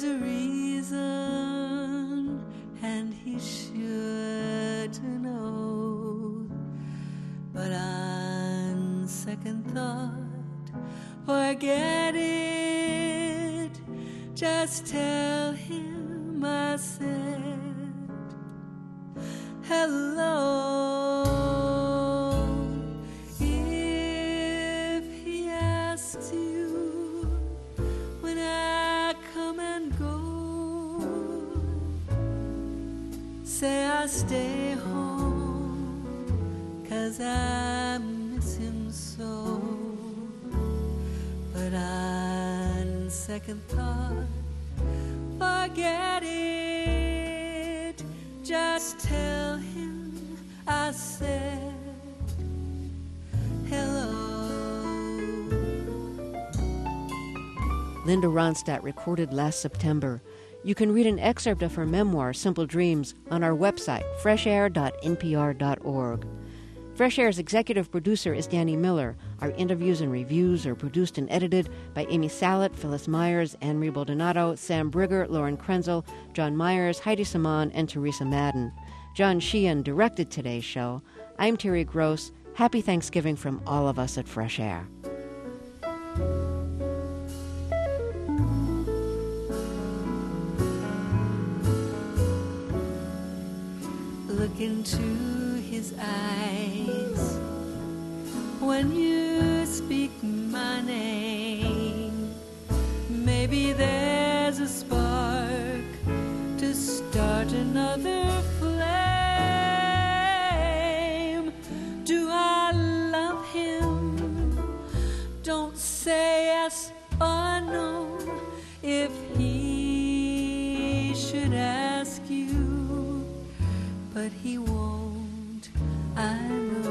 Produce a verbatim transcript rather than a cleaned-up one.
a reason, and he should to know. But on second thought, forget it. Just tell him I said hello. If he asks you when I come and go, say I stay home, 'cause I miss him so. But on second thought, forget it. Just tell him I said hello. Linda Ronstadt recorded last September. You can read an excerpt of her memoir, Simple Dreams, on our website, fresh air dot n p r dot org. Fresh Air's executive producer is Danny Miller. Our interviews and reviews are produced and edited by Amy Salet, Phyllis Myers, Anne-Marie Baldonado, Sam Brigger, Lauren Krenzel, John Myers, Heidi Saman, and Teresa Madden. John Sheehan directed today's show. I'm Terry Gross. Happy Thanksgiving from all of us at Fresh Air. Look into his eyes when you speak my name. Maybe there's a spark to start another flame. Do I love him? Don't say yes or no. If he should ask you, but he won't, I know.